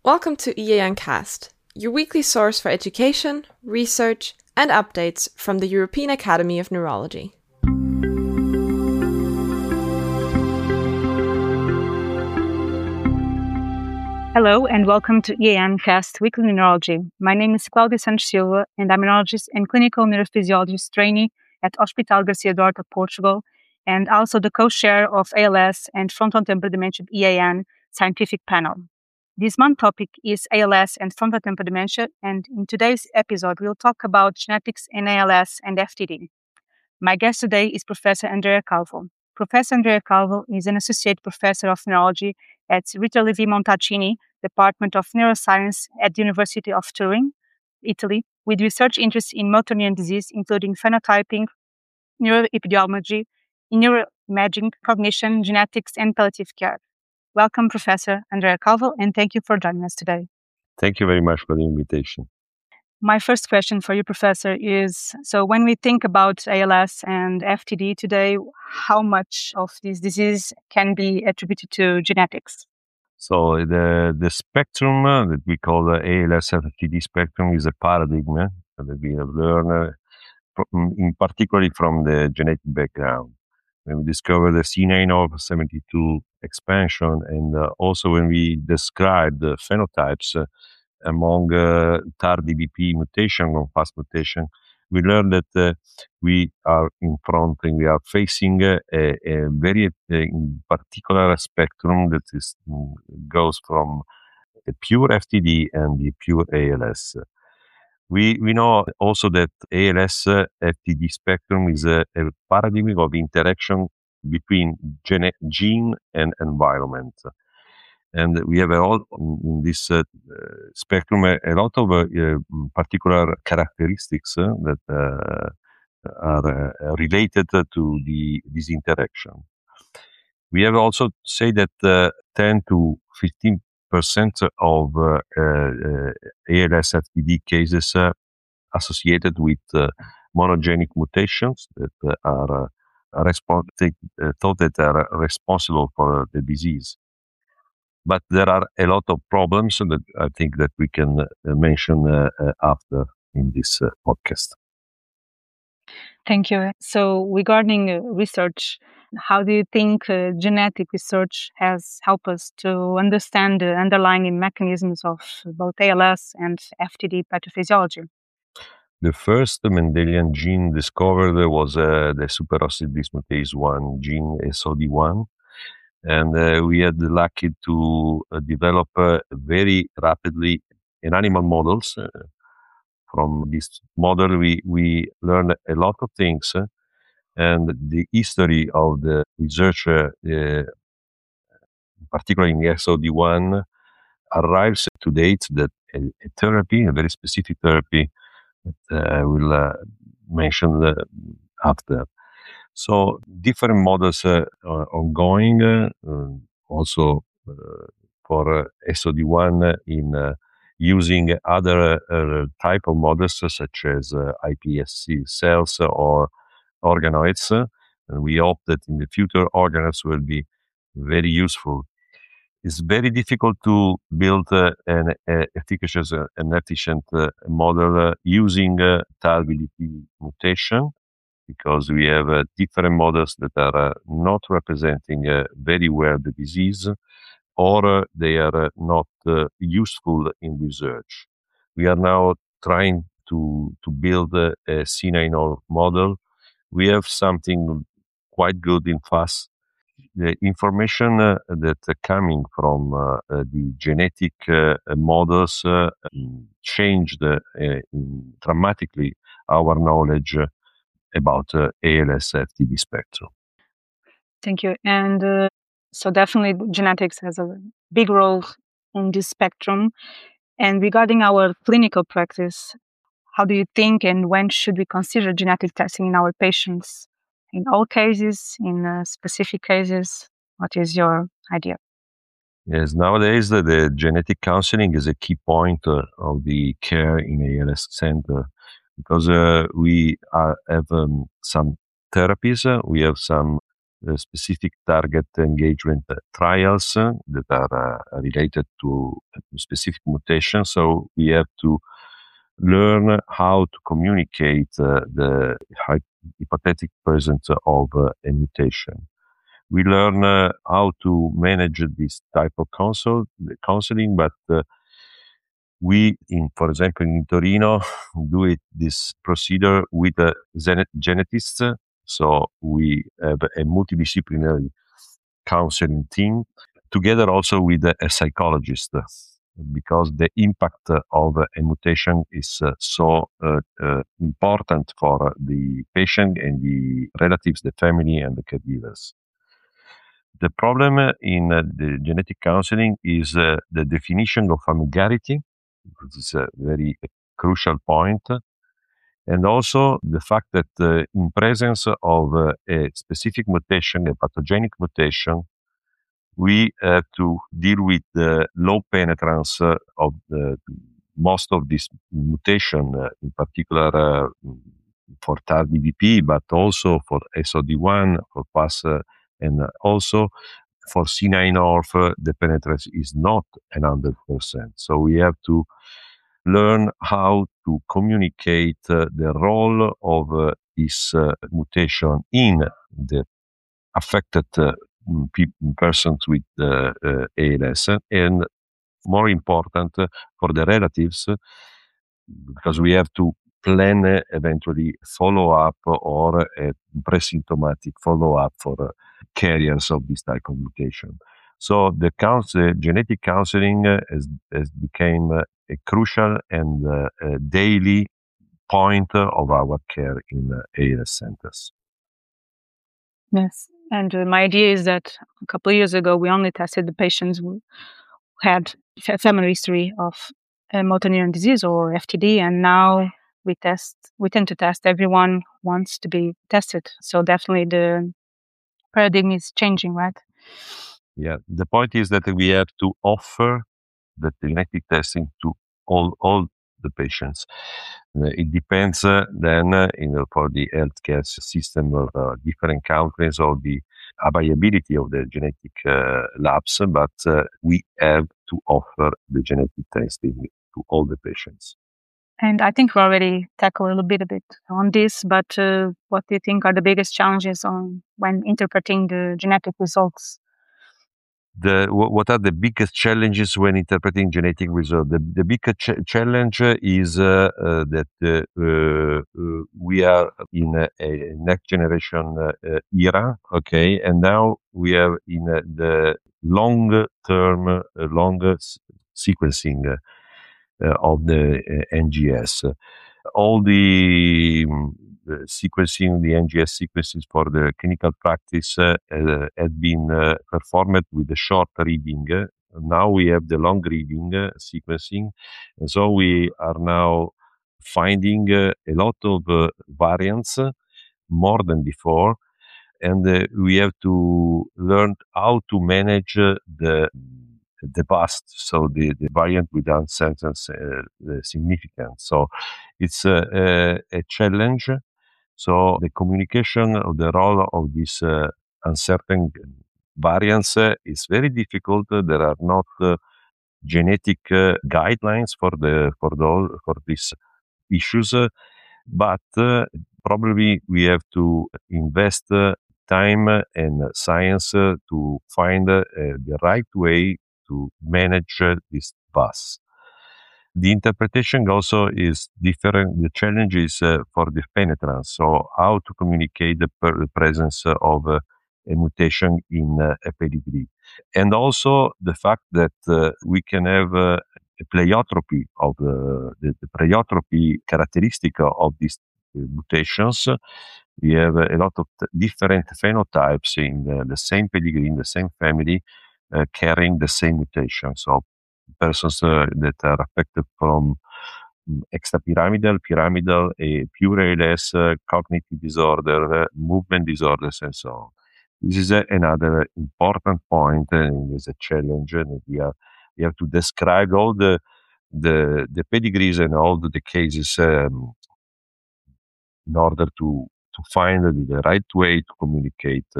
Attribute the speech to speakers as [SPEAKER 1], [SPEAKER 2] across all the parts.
[SPEAKER 1] Welcome to EAN Cast, your weekly source for education, research, and updates from the European Academy of Neurology.
[SPEAKER 2] Hello and welcome to EAN Cast Weekly Neurology. My name is Claudia Santos Silva and I'm a neurologist and clinical neurophysiologist trainee at Hospital Garcia Dorta, Portugal, and also the co-chair of ALS and frontotemporal dementia EAN scientific panel. This month's topic is ALS and frontotemporal dementia, and in today's episode, we'll talk about genetics in ALS and FTD. My guest today is Professor Andrea Calvo. Professor Andrea Calvo is an associate professor of neurology at Rita Levi-Montalcini Department of Neuroscience at the University of Turin, Italy, with research interests in motor neuron disease, including phenotyping, neuroepidemiology, neuroimaging, cognition, genetics, and palliative care. Welcome, Professor Andrea Calvo, and thank you for joining us today.
[SPEAKER 3] Thank you very much for the invitation.
[SPEAKER 2] My first question for you, Professor, is, so when we think about ALS and FTD today, how much of this disease can be attributed to genetics?
[SPEAKER 3] So the spectrum that we call the ALS-FTD spectrum is a paradigm that we have learned, in particular from the genetic background. When we discovered the C9orf72 expansion, and also when we described the phenotypes among TAR-DBP mutation or FAST mutation, we learned that we are facing a very in particular spectrum that goes from the pure FTD and the pure ALS. We know also that ALS FTD spectrum is a paradigm of interaction between gene and environment. And we have in this spectrum a lot of particular characteristics that are related to this interaction. We have also said that 10 to 15% of ALS FTD cases associated with monogenic mutations that are thought that are responsible for the disease. But there are a lot of problems that I think that we can mention after in this podcast.
[SPEAKER 2] Thank you. So regarding research, how do you think genetic research has helped us to understand the underlying mechanisms of both ALS and FTD pathophysiology?
[SPEAKER 3] The first Mendelian gene discovered was the superoxide dismutase 1 gene, SOD1. And we had the lucky to develop very rapidly in animal models. From this model, we learned a lot of things, and the history of the research, particularly in SOD1, arrives to date that a therapy, a very specific therapy, that I will mention after. So different models are ongoing, also for SOD1 in using other type of models such as iPSC cells or organoids. And we hope that in the future organoids will be very useful. It's very difficult to build an efficacious and efficient model using TAR-DBP mutation, because we have different models that are not representing very well the disease, or they are not useful in research. We are now trying to build a C9orf model. We have something quite good in FAST. The information that coming from the genetic models changed dramatically our knowledge about ALS FTD spectrum.
[SPEAKER 2] Thank you. And so definitely genetics has a big role in this spectrum. And regarding our clinical practice, how do you think and when should we consider genetic testing in our patients? In all cases, in specific cases? What is your idea?
[SPEAKER 3] Yes, nowadays the genetic counseling is a key point of the care in ALS center, because we have some therapies, we have some specific target engagement trials that are related to specific mutations. So we have to learn how to communicate the hypothetic presence of a mutation. We learn how to manage this type of counseling, but for example, in Torino, do this procedure with geneticists. So we have a multidisciplinary counseling team together also with a psychologist, because the impact of a mutation is so important for the patient and the relatives, the family, and the caregivers. The problem in the genetic counseling is the definition of familiarity. This is a very crucial point. And also the fact that in presence of a specific mutation, a pathogenic mutation, we have to deal with the low penetrance of most of this mutation, in particular for TAR-DBP, but also for SOD1, for PAS, and also for C9orf, the penetrance is not 100%. So we have to learn how to communicate the role of this mutation in the affected persons with ALS, and more important for the relatives, because we have to plan eventually follow-up or a pre-symptomatic follow-up for carriers of this type of mutation. So the genetic counseling has become a crucial and a daily point of our care in ALS centers.
[SPEAKER 2] Yes, and my idea is that a couple of years ago, we only tested the patients who had family history of motor neuron disease or FTD, and now we tend to test everyone who wants to be tested. So definitely the paradigm is changing, right?
[SPEAKER 3] Yeah, the point is that we have to offer the genetic testing to all the patients. It depends then, for the healthcare system of different countries or the availability of the genetic labs, but we have to offer the genetic testing to all the patients.
[SPEAKER 2] And I think we already tackled a little bit on this, but what do you think are the biggest challenges when interpreting the genetic results?
[SPEAKER 3] What are the biggest challenges when interpreting genetic results? The biggest challenge is that we are in a next generation era, okay, and now we are in the long sequencing of the NGS. All the sequencing, the NGS sequences for the clinical practice had been performed with the short reading. Now we have the long reading sequencing. And so we are now finding a lot of variants, more than before. And we have to learn how to manage the past, so the variant with uncertain significance. So it's a challenge. So the communication of the role of these uncertain variants is very difficult. There are not genetic guidelines for these issues, but probably we have to invest time and science to find the right way to manage this bus. The interpretation also is different. The challenge is for the penetrance. So how to communicate the presence of a mutation in a pedigree. And also the fact that we can have a pleiotropy of the pleiotropy characteristic of these mutations. We have a lot of different phenotypes in the same pedigree, in the same family, carrying the same mutation. So persons that are affected from extrapyramidal, pyramidal, pure ALS, cognitive disorder, movement disorders, and so on. This is another important point, and is a challenge. And we have to describe all the pedigrees and all the cases in order to find the right way to communicate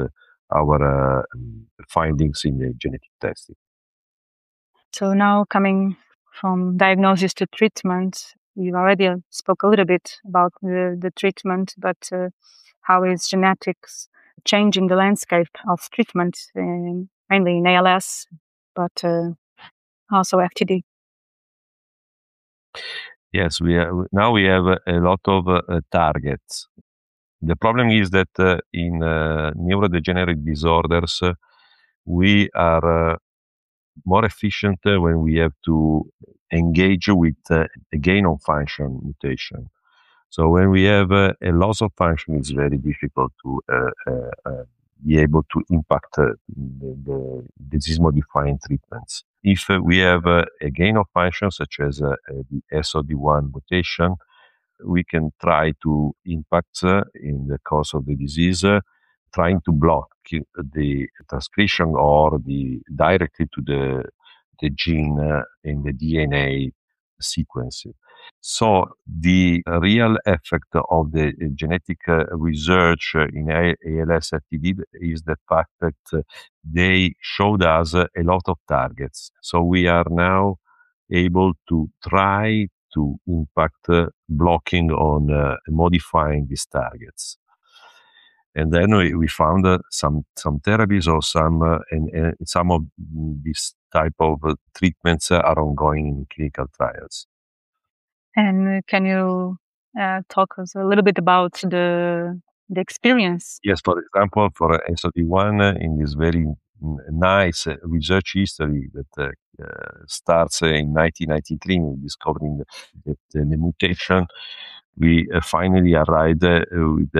[SPEAKER 3] our findings in the genetic testing.
[SPEAKER 2] So now coming from diagnosis to treatment, you already spoke a little bit about the treatment, but how is genetics changing the landscape of treatment, mainly in ALS, but also FTD?
[SPEAKER 3] Yes, we have a lot of targets. The problem is that in neurodegenerative disorders, we are more efficient when we have to engage with a gain of function mutation. So when we have a loss of function, it's very difficult to be able to impact the disease-modifying treatments. If we have a gain of function, such as the SOD1 mutation, we can try to impact in the course of the disease, trying to block the transcription or directly to the gene in the DNA sequence. So the real effect of the genetic research in ALS FTD is the fact that they showed us a lot of targets. So we are now able to try to impact blocking on modifying these targets. And then we found some therapies or some of these type of treatments are ongoing in clinical trials.
[SPEAKER 2] And can you talk us a little bit about the experience?
[SPEAKER 3] Yes, for example, for SOD1, in this very nice research history that starts in 1993, discovering the mutation, we finally arrived with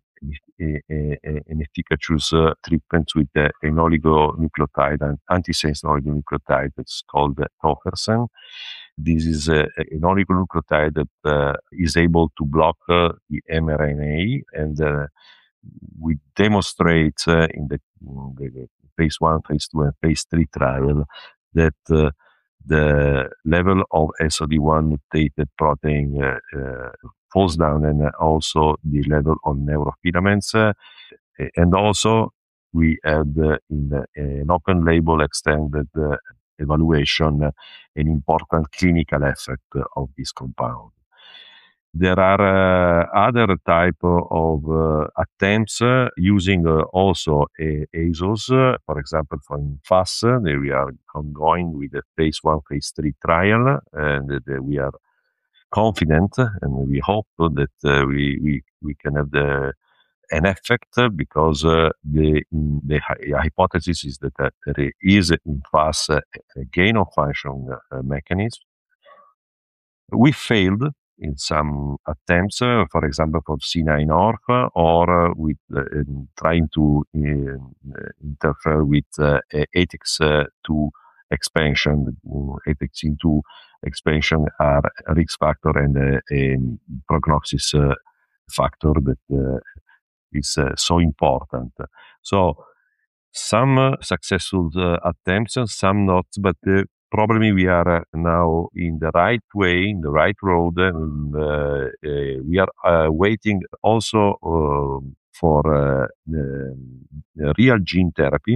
[SPEAKER 3] an efficacious treatment with an oligonucleotide, an antisense oligonucleotide that's called tofersen. This is an oligonucleotide that is able to block the mRNA, and we demonstrate in the phase 1, phase 2, and phase 3 trial that the level of SOD1 mutated protein falls down, and also the level of neurofilaments. And also we had in an open label extended evaluation an important clinical effect of this compound. There are other type of attempts using also ASOs, for example, from FAS. We are ongoing with the phase 1, phase 3 trial, and we are confident, and we hope that we can have an effect, because the hypothesis is that there is in FAS a gain of function mechanism. We failed in some attempts, for example, for C9orf, or with trying to interfere with ATX2 expansion. ATXin2 expansion are a risk factor and a prognosis factor that is so important. So some successful attempts, some not, but probably we are now in the right way, in the right road, and we are waiting also for real gene therapy.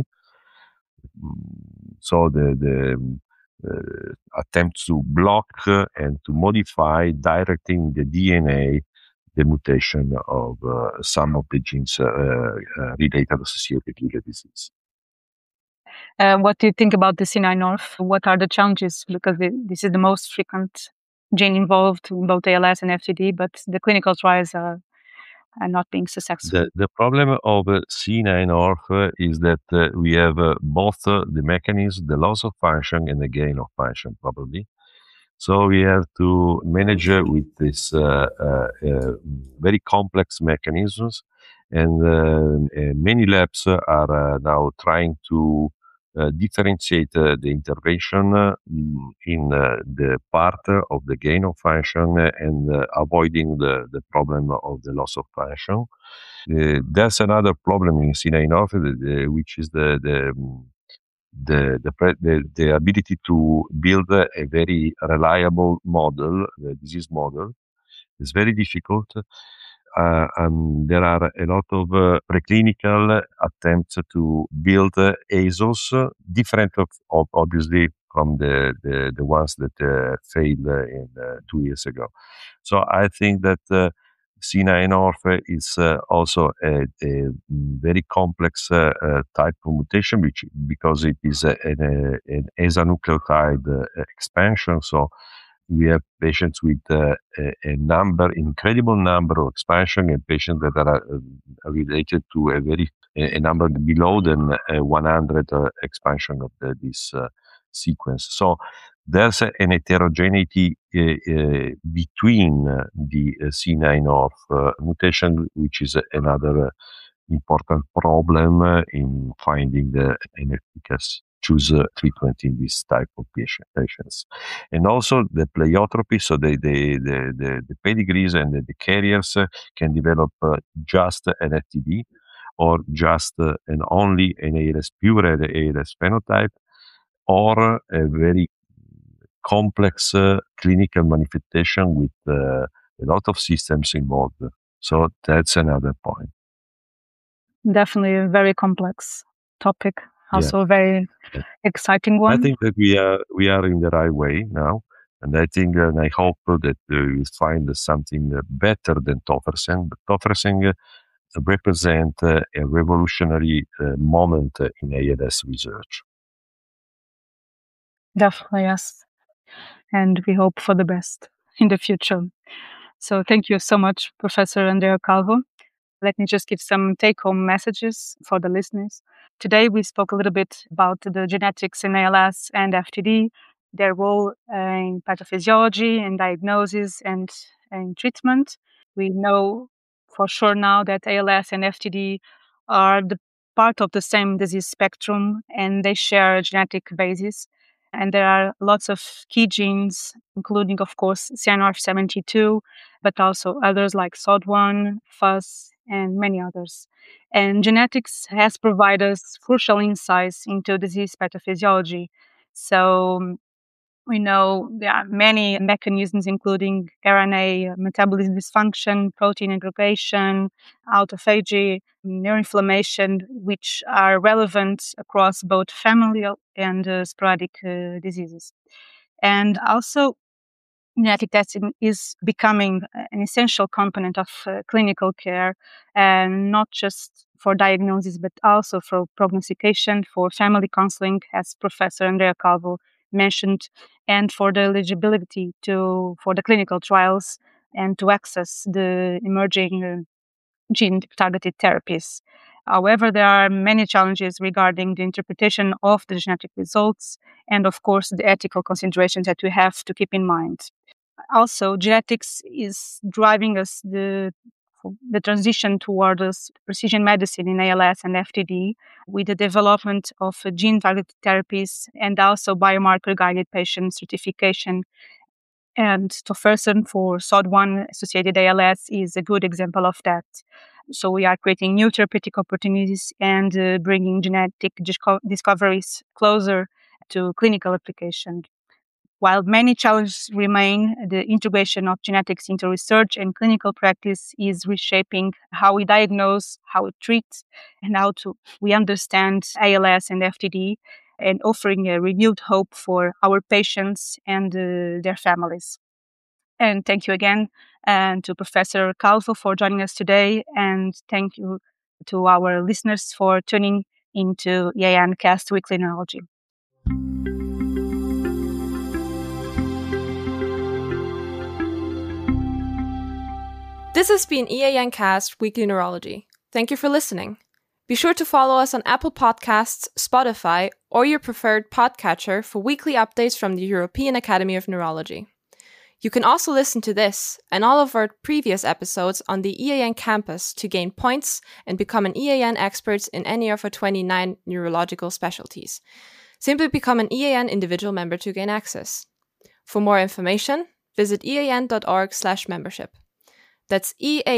[SPEAKER 3] So the attempts to block and to modify directing the DNA the mutation of some of the genes related associated with the disease.
[SPEAKER 2] What do you think about the C9orf? What are the challenges? Because this is the most frequent gene involved in both ALS and FTD, but the clinical trials are not being successful.
[SPEAKER 3] The problem of C9orf is that we have both the mechanism, the loss of function, and the gain of function, probably. So we have to manage with this very complex mechanisms, and many labs are now trying to differentiate the intervention in the part of the gain of function and avoiding the problem of the loss of function. There's another problem in C9orf, which is the ability to build a very reliable model, the disease model, is very difficult. there are a lot of preclinical attempts to build ASOs, different of obviously from the ones that failed 2 years ago. So I think that C9orf is also a very complex type of mutation, because it is an azanucleotide expansion. So we have patients with incredible number of expansion, and patients that are related to a number below than 100 expansion of this sequence. So there's an heterogeneity between the C9orf mutation, which is another important problem in finding an efficacious treatment in this type of patients. And also the pleiotropy, so the pedigrees and the carriers can develop just an FTD or just and only an ALS pure ALS phenotype, or a very complex clinical manifestation with a lot of systems involved. So that's another point.
[SPEAKER 2] Definitely a very complex topic, also a very exciting one.
[SPEAKER 3] I think that we are in the right way now, and I think and I hope that we find something better than tofersen. But tofersen represents a revolutionary moment in ALS research.
[SPEAKER 2] Definitely, yes. And we hope for the best in the future. So thank you so much, Professor Andrea Calvo. Let me just give some take-home messages for the listeners. Today, we spoke a little bit about the genetics in ALS and FTD, their role in pathophysiology and diagnosis and treatment. We know for sure now that ALS and FTD are the part of the same disease spectrum, and they share a genetic basis. And there are lots of key genes, including, of course, C9orf72, but also others like SOD1, FUS, and many others. And genetics has provided us crucial insights into disease pathophysiology. So we know there are many mechanisms, including RNA metabolism dysfunction, protein aggregation, autophagy, neuroinflammation, which are relevant across both familial and sporadic diseases. And also, genetic testing is becoming an essential component of clinical care, and not just for diagnosis, but also for prognostication, for family counseling, as Professor Andrea Calvo mentioned, and for the eligibility for the clinical trials and to access the emerging gene-targeted therapies. However, there are many challenges regarding the interpretation of the genetic results and, of course, the ethical considerations that we have to keep in mind. Also, genetics is driving us the transition towards precision medicine in ALS and FTD, with the development of gene-targeted therapies and also biomarker-guided patient stratification. And tofersen for SOD1-associated ALS is a good example of that. So we are creating new therapeutic opportunities and bringing genetic discoveries closer to clinical application. While many challenges remain, the integration of genetics into research and clinical practice is reshaping how we diagnose, how we treat, and how we understand ALS and FTD, and offering a renewed hope for our patients and their families. And thank you again to Professor Calvo for joining us today, and thank you to our listeners for tuning into EAN Cast Weekly Neurology.
[SPEAKER 1] This has been EAN Cast Weekly Neurology. Thank you for listening. Be sure to follow us on Apple Podcasts, Spotify, or your preferred podcatcher for weekly updates from the European Academy of Neurology. You can also listen to this and all of our previous episodes on the EAN campus to gain points and become an EAN expert in any of our 29 neurological specialties. Simply become an EAN individual member to gain access. For more information, visit ean.org/membership. That's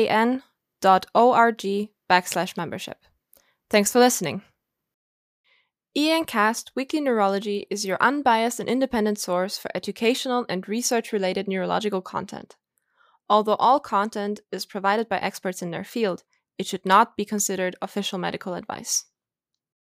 [SPEAKER 1] ean.org/membership. Thanks for listening. EAN Cast Weekly Neurology is your unbiased and independent source for educational and research-related neurological content. Although all content is provided by experts in their field, it should not be considered official medical advice.